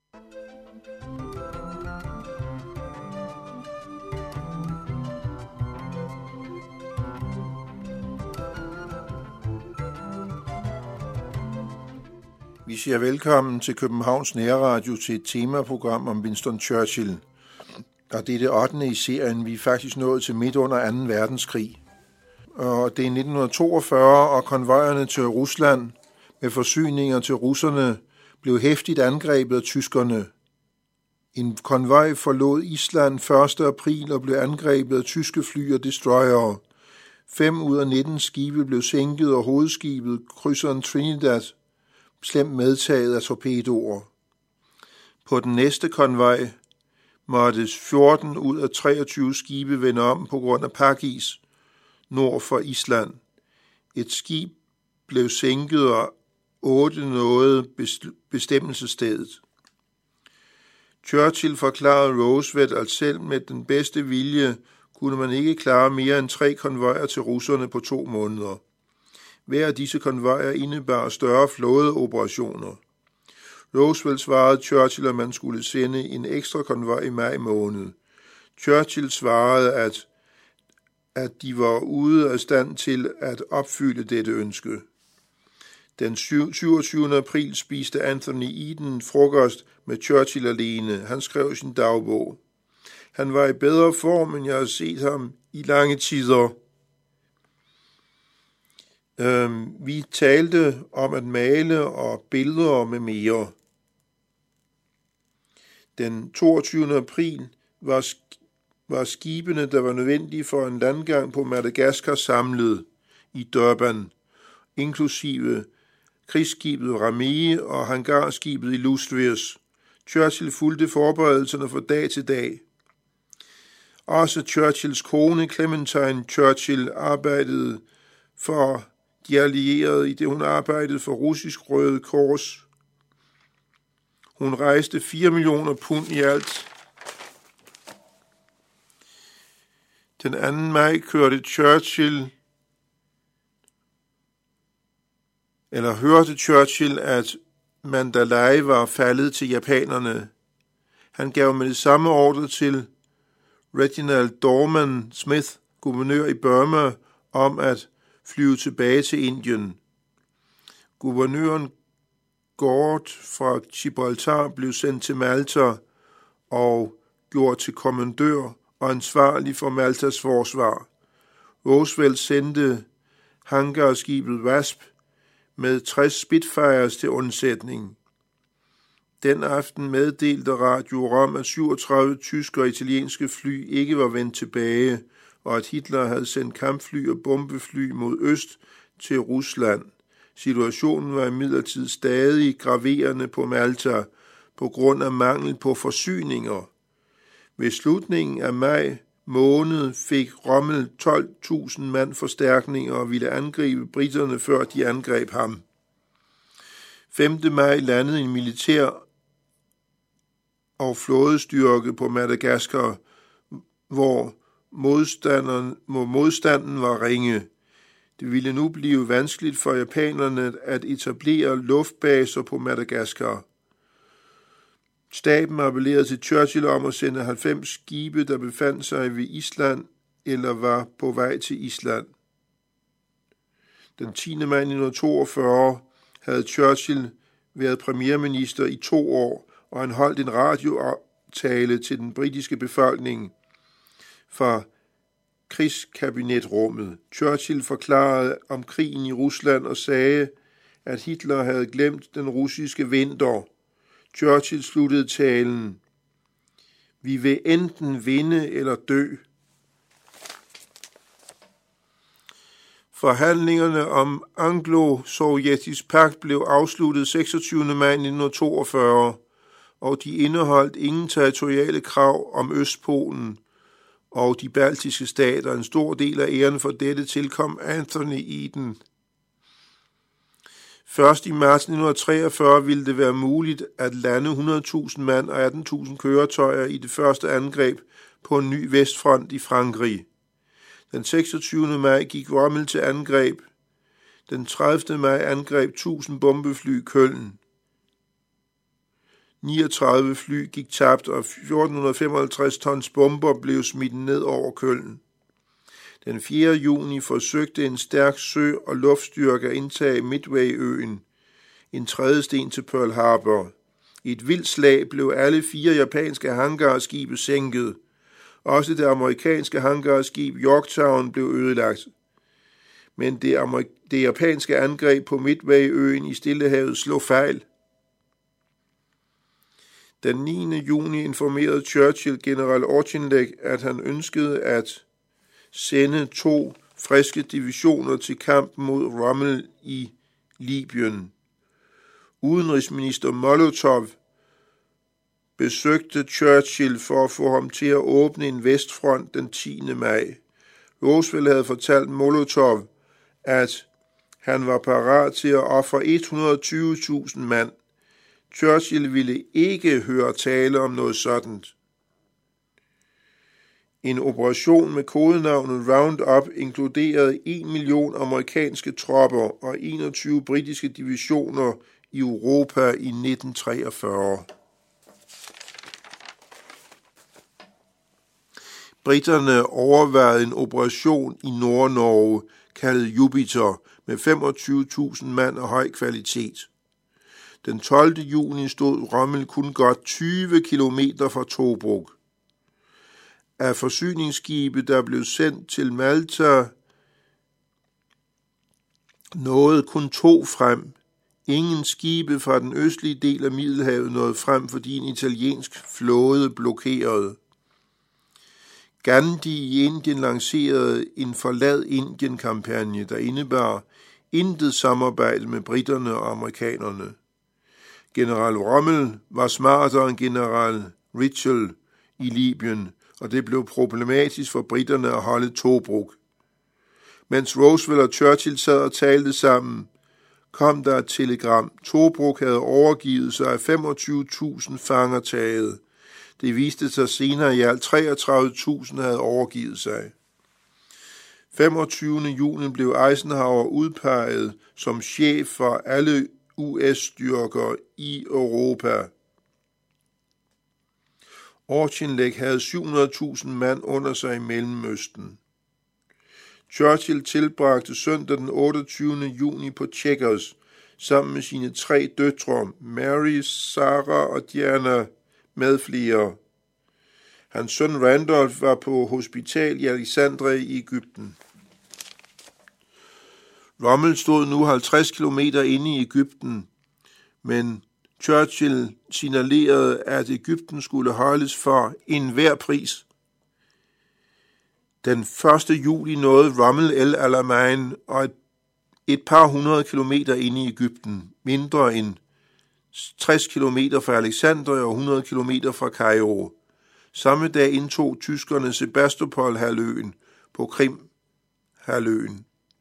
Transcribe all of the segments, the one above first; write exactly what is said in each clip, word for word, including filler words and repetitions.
Vi siger velkommen til Københavns Nærradio til et temaprogram om Winston Churchill. Og det er det ottende i serien. Vi er faktisk nået til midt under anden verdenskrig. Og det er nitten toogfyrre, og konvojerne til Rusland med forsyninger til russerne blev heftigt angrebet af tyskerne. En konvoj forlod Island første april og blev angrebet af tyske fly og destroyere. Fem ud af nitten skibe blev sænket, og hovedskibet, krydseren Trinidad, slemt medtaget af torpedoer. På den næste konvoj måtte fjorten ud af treogtyve skibe vende om på grund af pakis nord for Island. Et skib blev sænket, og otte nåede bestemmelsesstedet. Churchill forklarede Roosevelt, at selv med den bedste vilje kunne man ikke klare mere end tre konvojer til russerne på to måneder. Hver af disse konvojer indebar større flådeoperationer. Roosevelt svarede Churchill, at man skulle sende en ekstra konvoj i maj måned. Churchill svarede, at, at de var ude af stand til at opfylde dette ønske. Den syvogtyvende april spiste Anthony Eden frokost med Churchill alene. Han skrev sin dagbog. Han var i bedre form, end jeg har set ham i lange tider. Øhm, vi talte om at male og billeder med mere. Den toogtyvende april var, var skibene, der var nødvendige for en landgang på Madagaskar, samlet i Durban, inklusive krigsskibet Ramée og hangarskibet Illustrious. Churchill fulgte forberedelserne fra dag til dag. Også Churchills kone, Clementine Churchill, arbejdede for de allierede, i det hun arbejdede for Russisk Røde Kors. Hun rejste fire millioner pund i alt. Den anden maj kørte Churchill, eller hørte Churchill, at Mandalay var faldet til japanerne. Han gav med det samme ordre til Reginald Dorman Smith, guvernør i Burma, om at flyve tilbage til Indien. Guvernøren Gord fra Gibraltar blev sendt til Malta og gjort til kommandør og ansvarlig for Maltas forsvar. Roosevelt sendte hangarskibet Wasp med tres Spitfires til undsætning. Den aften meddelte Radio Rom, at syvogtredive tyske og italienske fly ikke var vendt tilbage, og at Hitler havde sendt kampfly og bombefly mod øst til Rusland. Situationen var imidlertid stadig graverende på Malta på grund af mangel på forsyninger. Ved slutningen af maj måned fik Rommel tolv tusind mand forstærkninger og ville angribe briterne, før de angreb ham. femte maj landede en militær og flådestyrke på Madagaskar, hvor modstanden var ringe. Det ville nu blive vanskeligt for japanerne at etablere luftbaser på Madagaskar. Staben appellerede til Churchill om at sende halvfems skibe, der befandt sig ved Island eller var på vej til Island. Den tiende maj nitten toogfyrre havde Churchill været premierminister i to år, og han holdt en radiotale til den britiske befolkning fra krigskabinetrummet. Churchill forklarede om krigen i Rusland og sagde, at Hitler havde glemt den russiske vinter. Churchill sluttede talen: "Vi vil enten vinde eller dø." Forhandlingerne om anglo-sovjetisk pagt blev afsluttet seksogtyvende maj nitten toogfyrre, og de indeholdt ingen territoriale krav om Østpolen og de baltiske stater. En stor del af æren for dette tilkom Anthony Eden. Først i marts nitten treogfyrre ville det være muligt at lande hundrede tusind mand og atten tusind køretøjer i det første angreb på en ny vestfront i Frankrig. Den seksogtyvende maj gik Rommel til angreb. Den tredivte maj angreb tusind bombefly Köln. niogtredive fly gik tabt, og fjorten femoghalvtreds tons bomber blev smidt ned over Köln. Den fjerde juni forsøgte en stærk sø- og luftstyrke at indtage Midway-øen, en trædesten til Pearl Harbor. I et vildt slag blev alle fire japanske hangarskibe sænket. Også det amerikanske hangarskib Yorktown blev ødelagt. Men det, amerik- det japanske angreb på Midway-øen i Stillehavet slog fejl. Den niende juni informerede Churchill general Auchinleck, at han ønskede at sende to friske divisioner til kampen mod Rommel i Libyen. Udenrigsminister Molotov besøgte Churchill for at få ham til at åbne en vestfront den tiende maj. Roosevelt havde fortalt Molotov, at han var parat til at ofre et hundrede og tyve tusind mand. Churchill ville ikke høre tale om noget sådant. En operation med kodenavnet Roundup inkluderede en million amerikanske tropper og enogtyve britiske divisioner i Europa i nitten treogfyrre. Briterne overvejede en operation i Nord-Norge, kaldet Jupiter, med femogtyve tusind mand af høj kvalitet. Den tolvte juni stod Rommel kun godt tyve kilometer fra Tobruk. Af forsyningsskibe, der blev sendt til Malta, nåede kun to frem. Ingen skibe fra den østlige del af Middelhavet nåede frem, fordi en italiensk flåde blokerede. Gandhi i Indien lancerede en forlad Indien-kampagne, der indebar intet samarbejde med briterne og amerikanerne. General Rommel var smartere end general Richel i Libyen, og det blev problematisk for briterne at holde Tobruk. Mens Roosevelt og Churchill sad og talte sammen, kom der et telegram. Tobruk havde overgivet sig af femogtyve tusind fanger taget. Det viste sig senere, at i alt treogtredive tusind havde overgivet sig. femogtyvende juni blev Eisenhower udpeget som chef for alle U S-styrker i Europa. Auchinleck havde syv hundrede tusind mand under sig i Mellemøsten. Churchill tilbragte søndag den otteogtyvende juni på Chequers sammen med sine tre døtre, Mary, Sarah og Diana, med flere. Hans søn Randolph var på hospital i Alexandria i Egypten. Rommel stod nu halvtreds kilometer inde i Egypten, men Churchill signalerede, at Egypten skulle holdes for enhver pris. Den første juli nåede Rommel El Alamein og et, et par hundrede kilometer inde i Egypten, mindre end tres kilometer fra Alexandria og hundrede kilometer fra Kairo. Samme dag indtog tyskerne Sebastopol-halvøen på Krim-halvøen.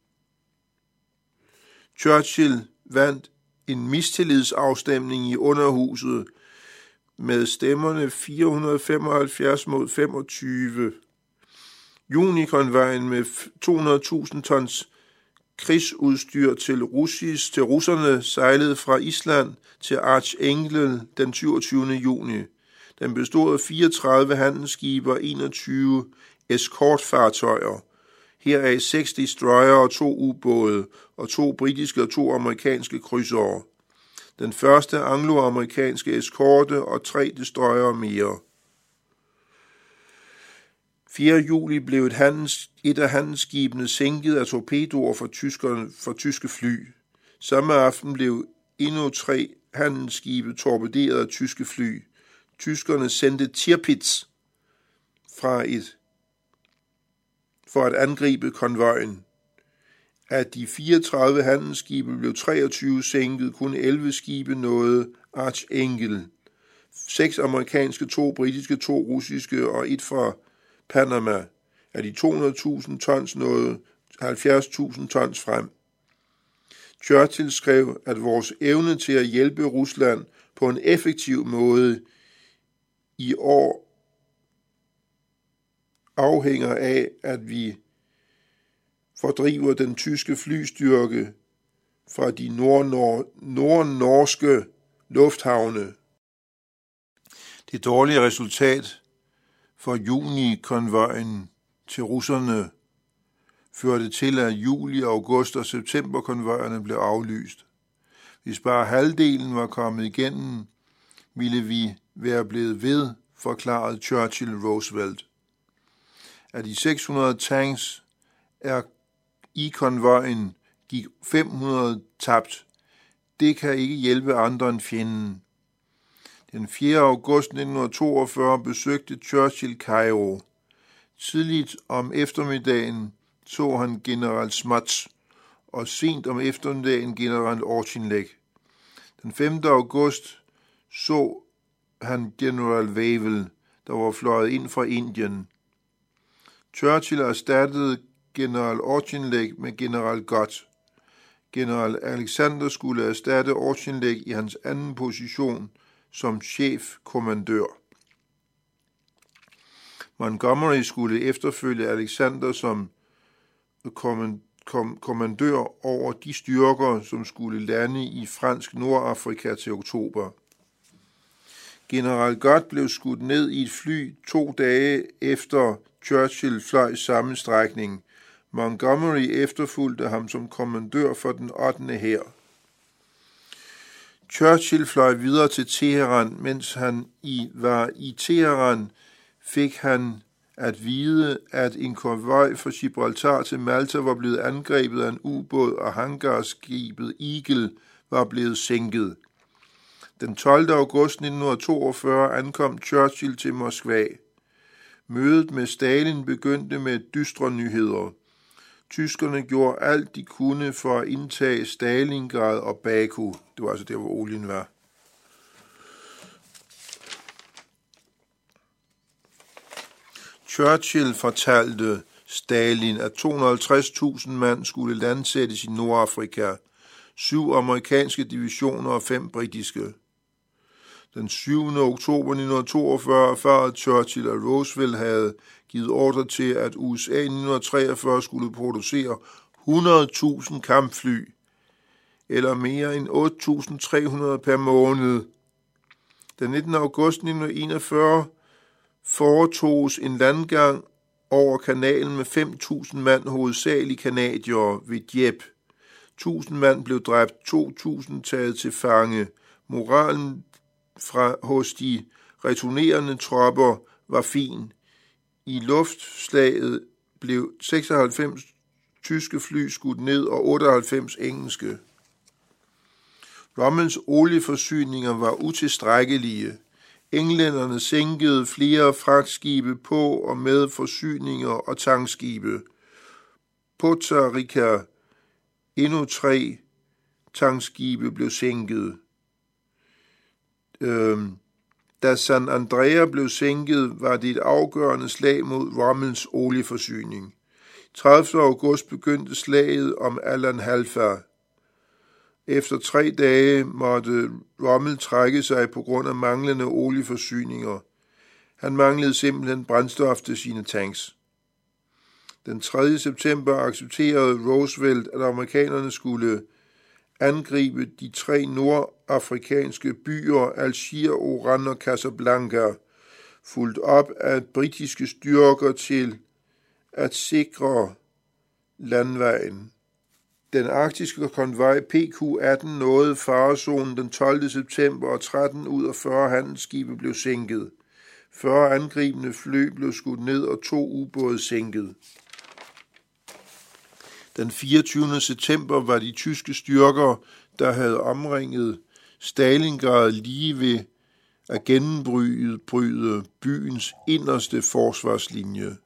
Churchill vandt en mistillidsafstemning i Underhuset med stemmerne fire hundrede og femoghalvfjerds mod femogtyve. Unikonvojen med to hundrede tusind tons krigsudstyr til, russis, til russerne sejlede fra Island til Archangel den syvogtyvende juni. Den bestod af fireogtredive handelsskibe og enogtyve eskortfartøjer. Heraf seks destroyere og to ubåde, og to britiske og to amerikanske krydsere. Den første anglo-amerikanske eskorte og tre destroyere mere. fjerde juli blev et, handels, et af handelsskibene sænket af torpedoer for, tyskerne, for tyske fly. Samme aften blev endnu tre handelsskibe torpederet af tyske fly. Tyskerne sendte Tirpitz fra et for at angribe konvojen. Af de fireogtredive handelsskibe blev treogtyve sænket, kun elleve skibe nåede Archangel. Seks amerikanske, to britiske, to russiske og et fra Panama. Af de to hundrede tusind tons nåede halvfjerds tusind tons frem. Churchill skrev, at vores evne til at hjælpe Rusland på en effektiv måde i år afhænger af, at vi fordriver den tyske flystyrke fra de nordnorske lufthavne. Det dårlige resultat for juni-konvojen til russerne førte til, at juli, august og september-konvojerne blev aflyst. Hvis bare halvdelen var kommet igennem, ville vi være blevet ved, forklarede Churchill Roosevelt. Af de seks hundrede tanks er i konvojen gik fem hundrede tabt. Det kan ikke hjælpe andre end fjenden. Den fjerde august nitten toogfyrre besøgte Churchill Kairo. Tidligt om eftermiddagen så han general Smuts, og sent om eftermiddagen general Auchinleck. Den femte august så han general Wavell, der var fløjet ind fra Indien. Churchill erstattede general Auchinleck med general Gott. General Alexander skulle erstatte Auchinleck i hans anden position som chefkommandør. Montgomery skulle efterfølge Alexander som kommandør over de styrker, som skulle lande i fransk Nordafrika til oktober. General Gott blev skudt ned i et fly to dage efter Churchill fløj samme strækning. Montgomery efterfulgte ham som kommandør for den ottende hær. Churchill fløj videre til Teheran, mens han i, var i Teheran, fik han at vide, at en konvoj fra Gibraltar til Malta var blevet angrebet af en ubåd, og hangarskibet Eagle var blevet sænket. Den tolvte august nitten toogfyrre ankom Churchill til Moskva. Mødet med Stalin begyndte med dystre nyheder. Tyskerne gjorde alt, de kunne for at indtage Stalingrad og Baku. Det var altså der, hvor olien var. Churchill fortalte Stalin, at to hundrede og halvtreds tusind mand skulle landsættes i Nordafrika, syv amerikanske divisioner og fem britiske. Den syvende oktober nitten toogfyrre erfarede Churchill, at Roosevelt havde givet ordre til, at U S A i nitten treogfyrre skulle producere hundrede tusind kampfly, eller mere end otte tusind tre hundrede per måned. Den nittende august nitten enogfyrre foretoges en landgang over kanalen med fem tusind mand, hovedsageligt kanadiere, ved Dieppe. tusind mand blev dræbt, to tusind taget til fange. Moralen fra hos de returnerende tropper var fin. I luftslaget blev seksoghalvfems tyske fly skudt ned og otteoghalvfems engelske. Rommels olieforsyninger var utilstrækkelige. Englænderne sænkede flere fragtskibe på og med forsyninger og tankskibe. På Tarika endnu tre tankskibe blev sænket. Øhm, da San Andrea blev sænket, var det et afgørende slag mod Rommels olieforsyning. tredivte august begyndte slaget om Alan Halfa. Efter tre dage måtte Rommel trække sig på grund af manglende olieforsyninger. Han manglede simpelthen brændstof til sine tanks. Den tredje september accepterede Roosevelt, at amerikanerne skulle angribe de tre nordafrikanske byer Algier, Oran og Casablanca, fulgt op af britiske styrker til at sikre landvejen. Den arktiske konvoj P Q atten nåede farezonen den tolvte september, og tretten ud af fyrre handelsskibe blev sænket. fyrre angribende fly blev skudt ned, og to ubåde sænket. Den fireogtyvende september var de tyske styrker, der havde omringet Stalingrad, lige ved at gennembryde byens inderste forsvarslinje.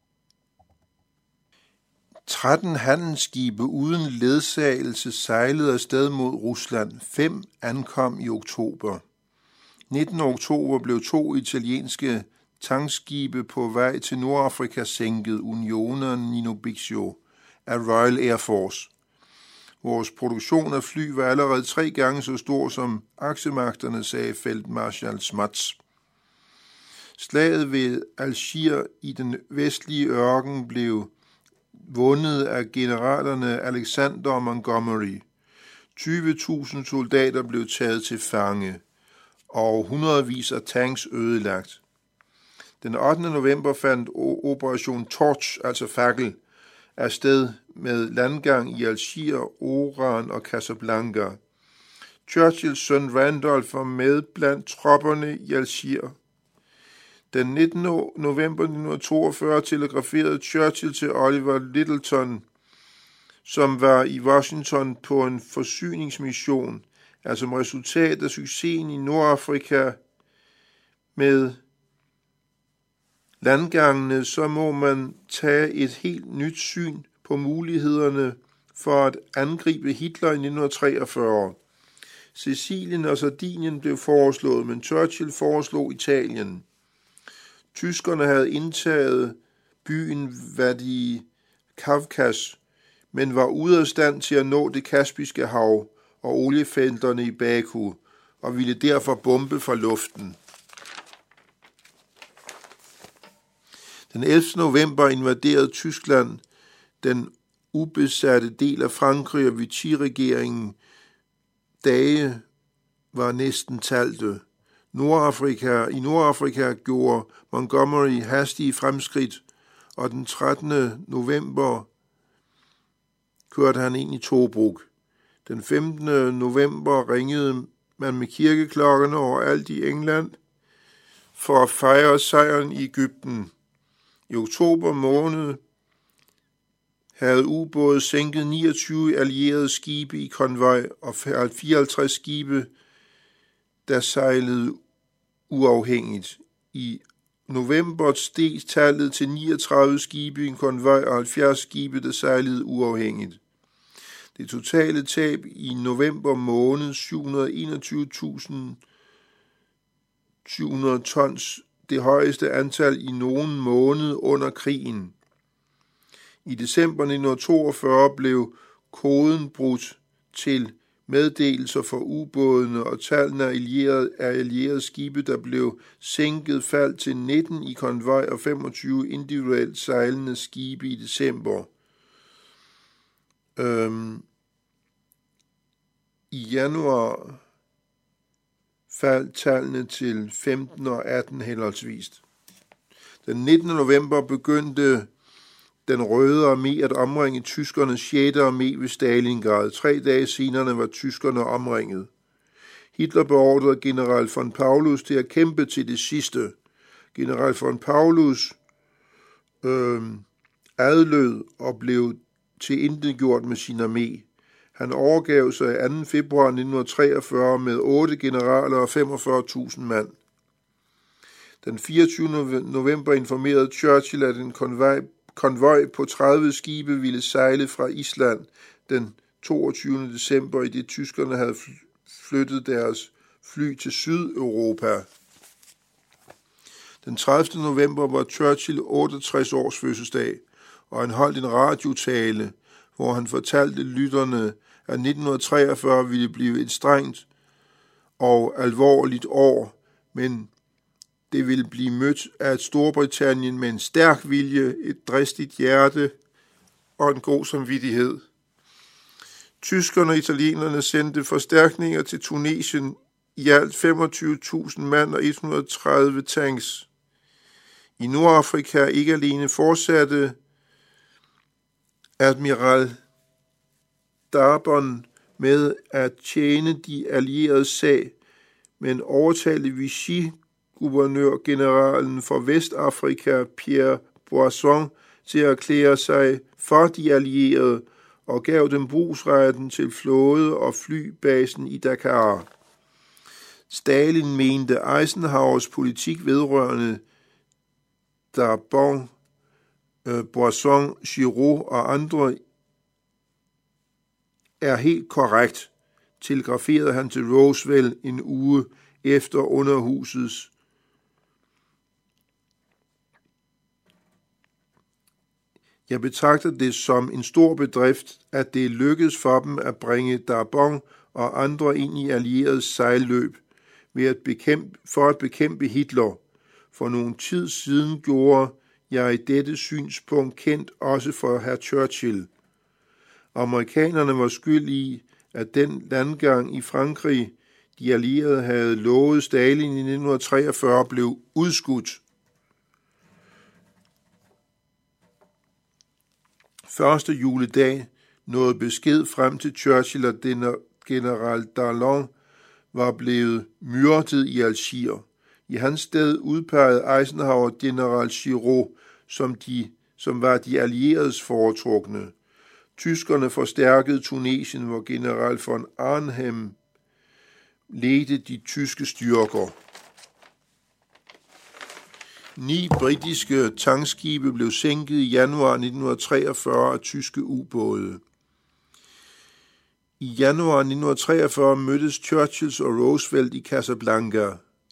tretten handelsskibe uden ledsagelse sejlede afsted mod Rusland. Fem ankom i oktober. nittende oktober blev to italienske tankskibe på vej til Nordafrika sænket, Unione og Nino Bixio, af Royal Air Force. Vores produktion af fly var allerede tre gange så stor som aksemagterne, sagde feltmarskal Smuts. Slaget ved Algier i den vestlige ørken blev vundet af generalerne Alexander og Montgomery. tyve tusind soldater blev taget til fange. og hundredvis af tanks ødelagt. Den ottende november fandt Operation Torch, altså fakkel, afsted med landgang i Algier, Oran og Casablanca. Churchills søn Randolph var med blandt tropperne i Algier. Den nittende november nitten toogfyrre telegraferede Churchill til Oliver Littleton, som var i Washington på en forsyningsmission, altså som resultat af succesen i Nordafrika med landgangene, så må man tage et helt nyt syn på mulighederne for at angribe Hitler i nitten treogfyrre. Sicilien og Sardinien blev foreslået, men Churchill foreslog Italien. Tyskerne havde indtaget byen Wadi Kavkaz, men var ude af stand til at nå det Kaspiske hav og oliefelterne i Baku, og ville derfor bombe fra luften. Den ellevte november invaderede Tyskland den ubesatte del af Frankrig, og Vichy-regeringen dage var næsten talte. Nordafrika, I Nordafrika gjorde Montgomery hastige fremskridt, og den trettende november kørte han ind i Tobruk. Den femtende november ringede man med kirkeklokkerne overalt i England for at fejre sejren i Egypten. I oktober måned havde ubåde sænket niogtyve allierede skibe i konvoj og fireoghalvtreds skibe, der sejlede uafhængigt. I november steg tallet til niogtredive skibe i en konvoj og halvfjerds skibe, der sejlede uafhængigt. Det totale tab i november måned syv hundrede og enogtyve tusind syv hundrede tons, det højeste antal i nogen måned under krigen. I december nitten toogfyrre blev koden brudt til meddelelser for ubådene, og tallene af allierede, af allierede skibe, der blev sænket, faldt til nitten i konvoj og femogtyve individuelt sejlende skibe i december. Øhm, I januar faldt tallene til femten og atten henholdsvis. Den nittende november begyndte den Røde Armé at omringe tyskernes sjette Armé ved Stalingrad. Tre dage senere var tyskerne omringet. Hitler beordrede general von Paulus til at kæmpe til det sidste. General von Paulus øh, adlød og blev tilintetgjort med sin armé. Han overgav sig anden februar nitten treogfyrre med otte generaler og femogfyrre tusind mand. Den fireogtyvende november informerede Churchill, at en konvoj, konvoj på tredive skibe ville sejle fra Island den toogtyvende december, i det tyskerne havde flyttet deres fly til Sydeuropa. Den tredivte november var Churchill otteogtres års fødselsdag, og han holdt en radiotale, hvor han fortalte lytterne, at nitten treogfyrre ville blive et strengt og alvorligt år, men det ville blive mødt af et Storbritannien med en stærk vilje, et dristigt hjerte og en god samvittighed. Tyskerne og italienerne sendte forstærkninger til Tunesien, i alt femogtyve tusind mand og et hundrede og tredive tanks. I Nordafrika ikke alene fortsatte admiral Darbon med at tjene de allierede sag, men overtalte Vichy-guvernørgeneralen for Vestafrika, Pierre Boisson, til at erklære sig for de allierede og gav dem brugsretten til flåde- og flybasen i Dakar. Stalin mente Eisenhowers politik vedrørende Darbon, Boisson, Giraud og andre er helt korrekt, telegraferede han til Roosevelt en uge efter underhusets Jeg betragter det som en stor bedrift, at det lykkedes for dem at bringe Darbon og andre ind i allierede sejlløb ved at bekæmpe, for at bekæmpe Hitler. For nogen tid siden gjorde jeg dette synspunkt kendt også for hr. Churchill. Amerikanerne var skyld i, at den landgang i Frankrig, de allierede havde lovet Stalin i nitten treogfyrre, blev udskudt. Første juledag nåede besked frem til Churchill, at general Darlan var blevet myrdet i Algier. I hans sted udpegede Eisenhower general Giraud, som, de, som var de allieredes foretrukne. Tyskerne forstærkede Tunesien, hvor general von Arnhem ledte de tyske styrker. Ni britiske tankskibe blev sænket i januar nitten treogfyrre af tyske ubåde. I januar nitten treogfyrre mødtes Churchill og Roosevelt i Casablanca.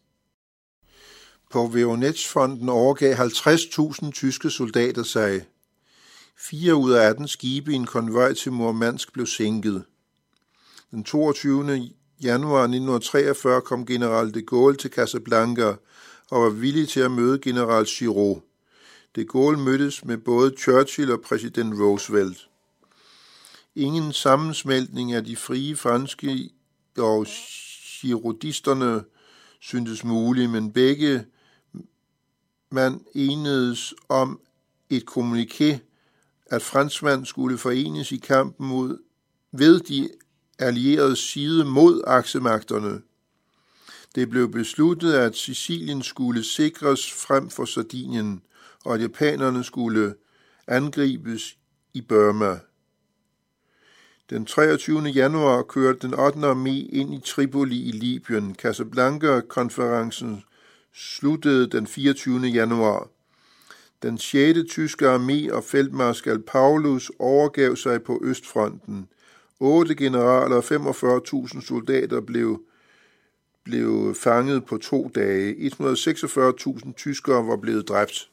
På Veronetsfronten overgav halvtreds tusind tyske soldater sig. Fire ud af atten skibe i en konvoj til Murmansk blev sænket. Den toogtyvende januar nitten treogfyrre kom general de Gaulle til Casablanca og var villig til at møde general Giraud. De Gaulle mødtes med både Churchill og præsident Roosevelt. Ingen sammensmeltning af de frie franske og giroudisterne syntes mulig, men begge man enedes om et kommuniké, at franskmænd skulle forenes i kampen mod, ved de allierede side mod aksemagterne. Det blev besluttet, at Sicilien skulle sikres frem for Sardinien, og at japanerne skulle angribes i Burma. Den treogtyvende januar kørte den ottende armé ind i Tripoli i Libyen. Casablanca-konferencen sluttede den fireogtyvende januar. Den sjette tyske armé og feltmarskal Paulus overgav sig på Østfronten. Otte generaler og femogfyrre tusind soldater blev, blev fanget på to dage. et hundrede og seksogfyrre tusind tyskere var blevet dræbt.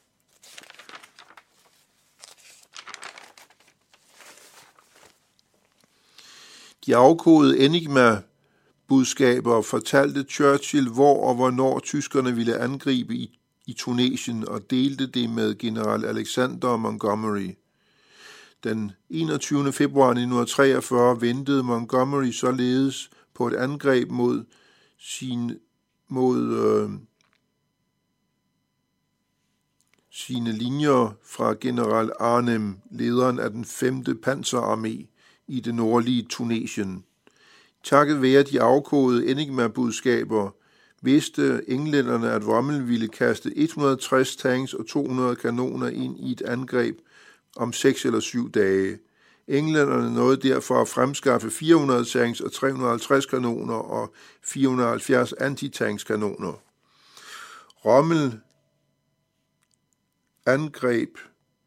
De afkodede Enigma-budskaber fortalte Churchill, hvor og hvornår tyskerne ville angribe i, i Tunesien, og delte det med general Alexander Montgomery. Den enogtyvende februar nitten treogfyrre ventede Montgomery således på et angreb mod, sin, mod øh, sine linjer fra general Arnhem, lederen af den femte panserarmé i det nordlige Tunesien. Takket være de afkodede Enigma-budskaber vidste englænderne, at Rommel ville kaste et hundrede og tres tanks og to hundrede kanoner ind i et angreb om seks eller syv dage. Englænderne nåede derfor at fremskaffe fire hundrede tanks og tre hundrede og halvtreds kanoner og fire hundrede og halvfjerds antitankskanoner. Rommel angreb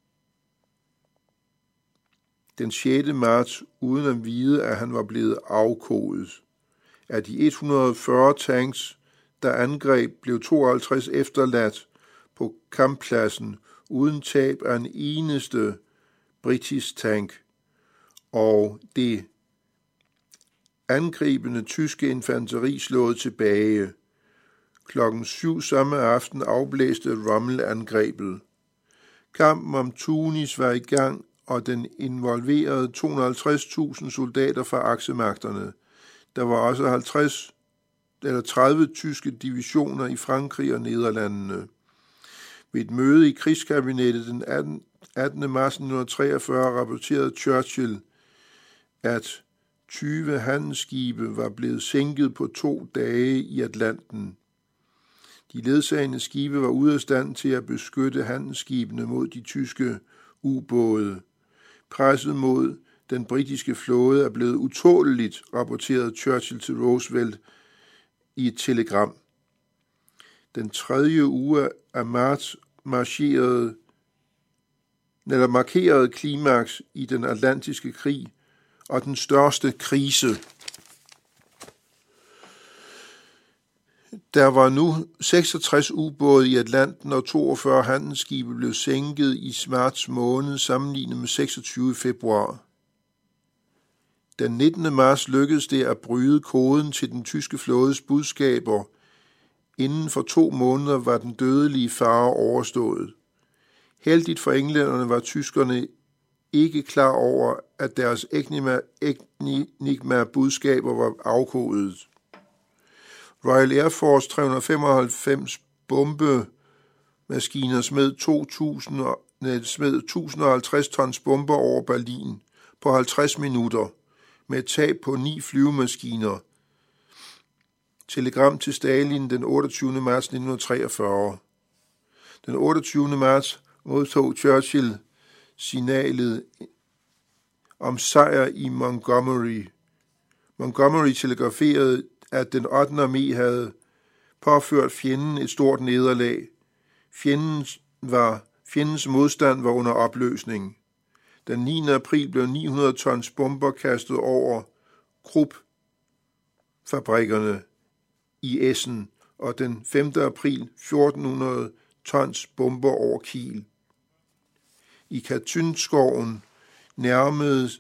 den sjette marts uden at vide, at han var blevet afkodet. Af de et hundrede og fyrre tanks, der angreb, blev tooghalvtreds efterladt på kamppladsen uden tab af en eneste britisk tank, og det angribende tyske infanteri slået tilbage. Klokken syv samme aften afblæste Rommel angrebet. Kampen om Tunis var i gang, og den involverede to hundrede og halvtreds tusind soldater fra aksemagterne. Der var også halvtreds eller tredive tyske divisioner i Frankrig og Nederlandene. Ved et møde i krigskabinettet den attende marts nitten treogfyrre rapporterede Churchill, at tyve handelsskibe var blevet sænket på to dage i Atlanten. De ledsagende skibe var ude af stand til at beskytte handelsskibene mod de tyske ubåde. Presset mod den britiske flåde er blevet utåleligt, rapporterede Churchill til Roosevelt i et telegram. Den tredje uge af marts marcherede, eller markerede klimaks i den atlantiske krig og den største krise. Der var nu seksogtres ubåde i Atlanten, og toogfyrre handelsskibe blev sænket i marts måned sammenlignet med seksogtyvende februar. Den nittende marts lykkedes det at bryde koden til den tyske flådes budskaber. Inden for to måneder var den dødelige fare overstået. Heldigt for englænderne var tyskerne ikke klar over, at deres Enigma-budskaber var afkodet. Royal Air Force tre hundrede femoghalvfems bombemaskiner smed to tusind smed tusind og halvtreds tons bomber over Berlin på halvtreds minutter med et tab på ni flyvemaskiner. Telegram til Stalin den otteogtyvende marts nitten treogfyrre. Den otteogtyvende marts modtog Churchill signalet om sejr i Montgomery. Montgomery telegraferede, at den ottende armé havde påført fjenden et stort nederlag. Fjendens, var, fjendens modstand var under opløsning. Den niende april blev ni hundrede tons bomber kastet over Krupp-fabrikkerne i Essen, og den femte april fjorten hundrede tons bomber over Kiel. I Katynskoven nærmede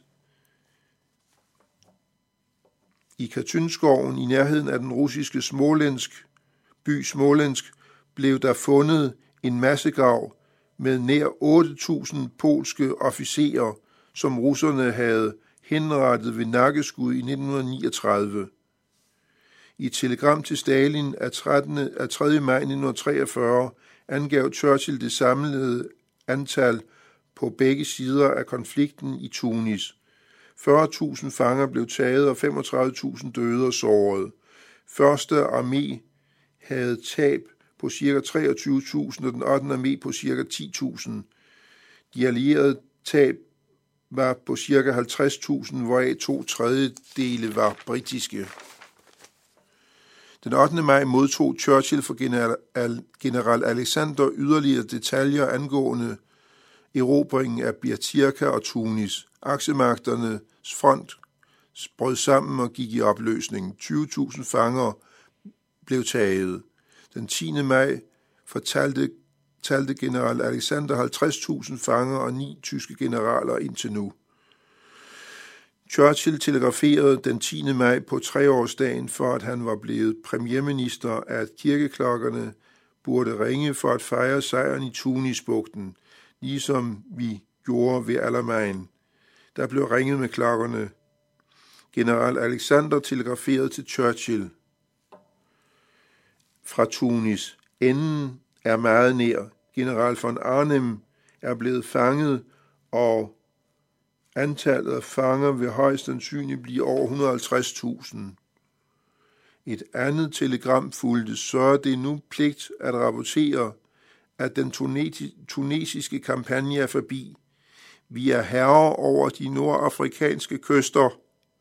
I Katynskoven i nærheden af den russiske Smolensk, by Smolensk blev der fundet en massegrav med nær otte tusind polske officerer, som russerne havde henrettet ved nakkeskud i nitten niogtredive. I et telegram til Stalin af tredje maj nitten treogfyrre angav Churchill det samlede antal på begge sider af konflikten i Tunis. fyrre tusind fanger blev taget og femogtredive tusind døde og sårede. Første armé havde tab på ca. treogtyve tusind og den ottende armé på ca. ti tusind. De allierede tab var på ca. halvtreds tusind, hvoraf to tredjedele var britiske. Den ottende maj modtog Churchill fra general Alexander yderligere detaljer angående erobringen af Birtirka og Tunis. Aksemagternes front brød sammen og gik i opløsning. tyve tusind fanger blev taget. Den tiende maj fortalte talte general Alexander halvtreds tusind fanger og ni tyske generaler indtil nu. Churchill telegraferede den tiende maj på treårsdagen for, at han var blevet premierminister, at kirkeklokkerne burde ringe for at fejre sejren i Tunisbugten, ligesom vi gjorde ved Alamein. Der blev ringet med klokkerne. General Alexander telegraferede til Churchill fra Tunis. Enden er meget nær. General von Arnim er blevet fanget, og antallet af fanger vil højst sandsynligt blive over et hundrede og halvtreds tusind. Et andet telegram fulgte, så er det nu pligt at rapportere, at den tunesiske kampagne er forbi. Vi er herrer over de nordafrikanske kyster.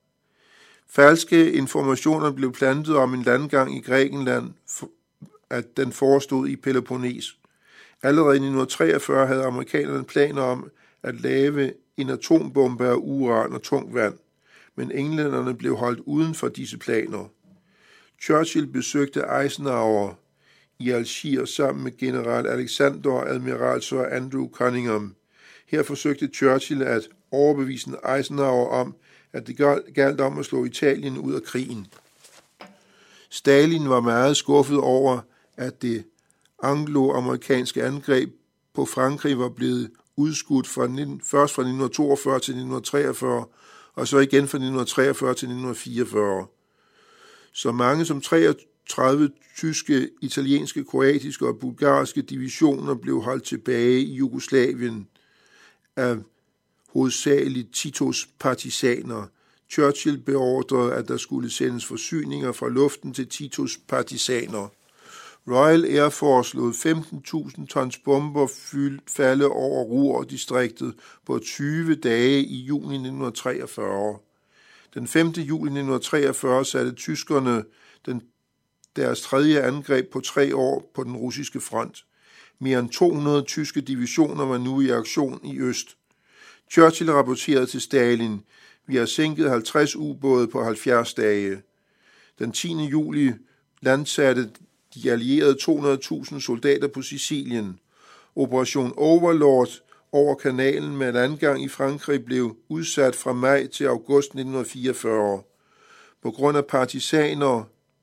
Falske informationer blev plantet om en landgang i Grækenland, at den forestod i Peloponnes. Allerede i nitten treogfyrre havde amerikanerne planer om at lave en atombombe af uran og tungt vand, men englænderne blev holdt uden for disse planer. Churchill besøgte Eisenhower i Algier sammen med general Alexander og admiral Sir Andrew Cunningham. Her forsøgte Churchill at overbevise Eisenhower om, at det galt om at slå Italien ud af krigen. Stalin var meget skuffet over, at det anglo-amerikanske angreb på Frankrig var blevet udskudt fra nitten, først fra nitten toogfyrre til nitten treogfyrre, og så igen fra nitten treogfyrre til nitten fireogfyrre. Så mange som treogtredive tyske, italienske, kroatiske og bulgarske divisioner blev holdt tilbage i Jugoslavien af hovedsageligt Titos partisaner. Churchill beordrede, at der skulle sendes forsyninger fra luften til Titos partisaner. Royal Air Force lod femten tusind tons bomber falde over Ruhr-distriktet på tyve dage i juni nitten treogfyrre. Den femte juli nitten treogfyrre satte tyskerne den, deres tredje angreb på tre år på den russiske front. Mere end to hundrede tyske divisioner var nu i aktion i øst. Churchill rapporterede til Stalin: Vi har sænket halvtreds ubåde på halvfjerds dage. Den tiende juli landsatte de allierede to hundrede tusind soldater på Sicilien. Operation Overlord over kanalen med en angang i Frankrig blev udsat fra maj til august nitten fireogfyrre. På grund af partisaner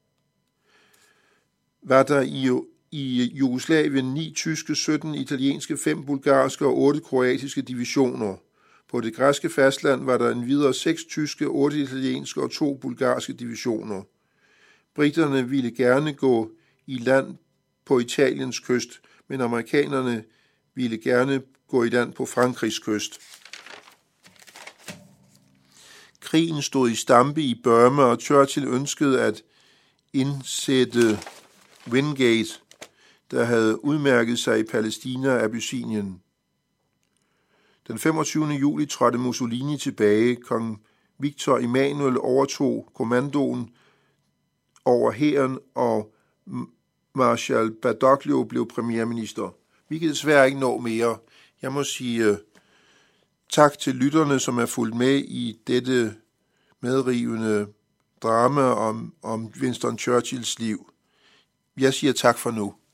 var der i, i Jugoslavien ni tyske, sytten italienske, fem bulgarske og otte kroatiske divisioner. På det græske fastland var der endvidere seks tyske, otte italienske og to bulgarske divisioner. Briterne ville gerne gå i land på Italiens kyst, men amerikanerne ville gerne gå i land på Frankrigs kyst. Krigen stod i stampe i Burma, og Churchill ønskede at indsætte Wingate, der havde udmærket sig i Palæstina og Abyssinien. Den femogtyvende juli trådte Mussolini tilbage. Kong Victor Emmanuel overtog kommandoen over hæren, og Marshal Badoglio blev premierminister. Vi kan desværre ikke nå mere. Jeg må sige uh, tak til lytterne, som er fulgt med i dette medrivende drama om, om Winston Churchills liv. Jeg siger tak for nu.